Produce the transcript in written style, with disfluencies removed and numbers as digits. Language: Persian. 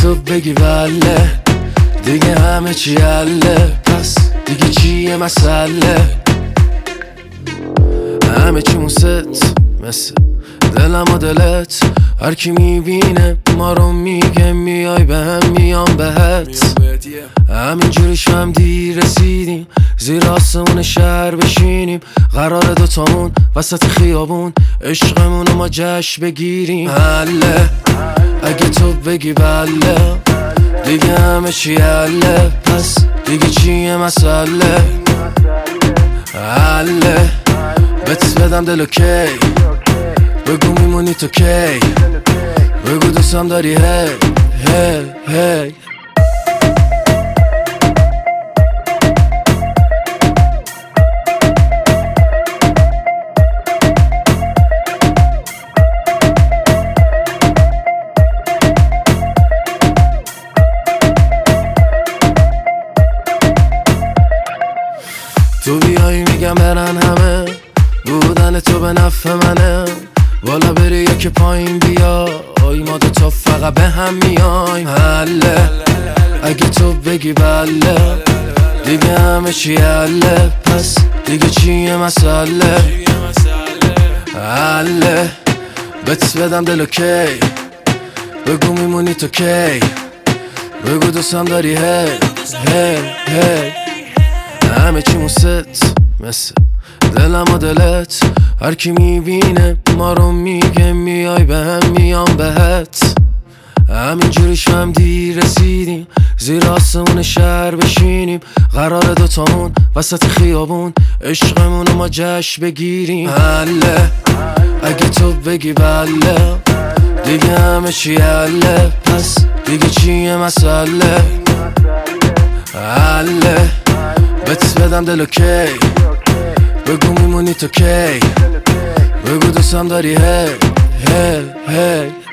تو بگی بله دیگه همه چی حله، پس دیگه چیه مسئله؟ همه چی ست مثل دلم و دلت، هر کی میبینه ما رو میگه میای به هم میام بهت. همین جوریش هم دیر رسیدیم، زیر آسمون شهر بشینیم، قرار دوتامون وسط خیابون عشقمون رو ما جشن بگیریم. حله اگه تو بگی بله دیگه همه چی حله، پس دیگه چیه مسئله؟ حله بهت بدم دلو کی، بگو میمونی تو کی، بگو دوستم داری هی هی هی. تو بیایی میگم برن همه، بودن تو به نفع منه، بالا بری یکی پایین بیا، آی ما دوتا فقط به هم میایم. حله اگه تو بگی بله دیگه همه چی حله، پس دیگه چیه مسئله؟ حله بهت بدم دلو کی، بگو میمونی تو کی، بگو دوستم داری هی هی هی. همه چی ست مثل دلم و دلت، هر کی میبینه ما رو میگه میای به هم میام بهت. همین جوریش هم دیر رسیدیم، زیر آسمون شهر بشینیم، قرار دوتامون وسط خیابون عشقمون رو ما جشن بگیریم. حله اگه تو بگی بله دیگه همه چی حله، پس دیگه چیه مسئله؟ حله بهت بدم دلو کی، بگو میمونی تو کی، بگو دوستم داری هی هی هی.